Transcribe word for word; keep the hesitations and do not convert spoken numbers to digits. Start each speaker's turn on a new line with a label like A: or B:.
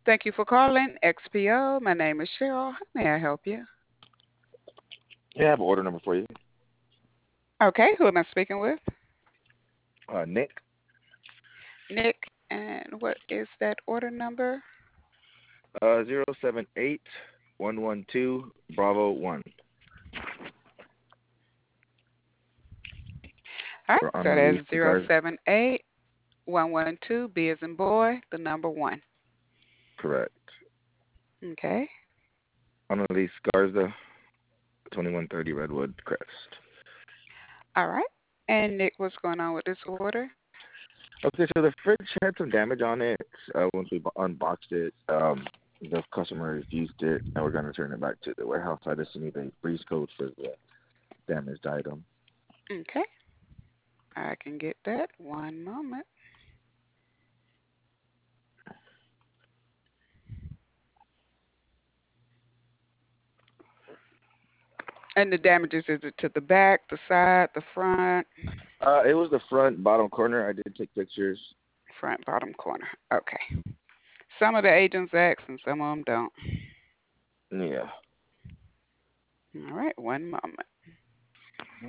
A: Thank you for calling X P O. My name is Cheryl. How may I help you?
B: Yeah, I have an order number for you.
A: Okay, who am I speaking with?
B: Uh, Nick,
A: Nick. And what is that order number?
B: uh, zero seven eight one one two Bravo one.
A: All right,
B: For
A: so that's
B: unreleased
A: zero
B: cigars.
A: seven eight one one two B as in boy, the number one.
B: Correct.
A: Okay.
B: Unreleased Garza, twenty-one thirty Redwood Crest.
A: All right. And Nick, what's going on with this order?
B: Okay, so the fridge had some damage on it. Uh, once we bu- unboxed it, um, the customer refused it, and we're going to turn it back to the warehouse. I just need a freeze code for the damaged item.
A: Okay. I can get that. One moment. And the damages, is it to the back, the side, the front?
B: Uh, it was the front bottom corner. I did take pictures.
A: Front, bottom corner. Okay. Some of the agents ask and some of them don't.
B: Yeah.
A: All right, one moment.